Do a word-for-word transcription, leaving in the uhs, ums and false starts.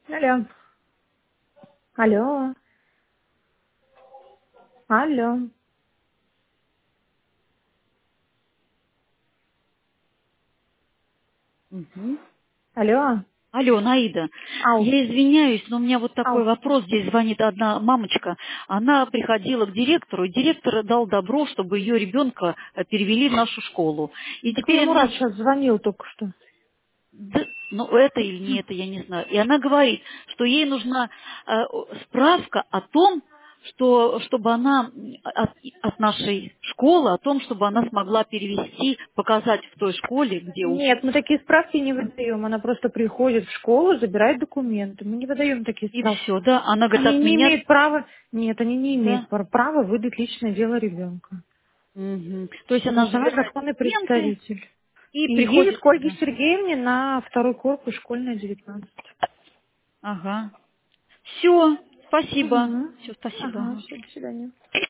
Алло. Алло. Алло. Мгм. Алло. Алло, Наида, Ау. я извиняюсь, но у меня вот такой Ау. вопрос. Здесь звонит одна мамочка. Она приходила к директору, и директор дал добро, чтобы ее ребенка э, перевели в нашу школу. И Так мне теперь Мурат она... сейчас звонил только что. Да, ну, это или не это, я не знаю. И она говорит, что ей нужна э, справка о том, что, чтобы она м, от, от нашей школы, о том, чтобы она смогла перевести, показать в той школе, где Нет, мы учится. такие справки не выдаем. Она просто приходит в школу, забирает документы. Мы не выдаем такие И справки. все, да? Она говорит, Они от не меня... имеют права... Нет, они не имеют Да. пр- права выдать личное дело ребенка. Мгм. То есть она Нужна забирает законный документы представитель. и И едет приходит к Ольге сюда. Сергеевне на второй корпус, школьная девятнадцать. Ага. Все, спасибо. Угу. Все, спасибо. Ага, Ага. все, до свидания.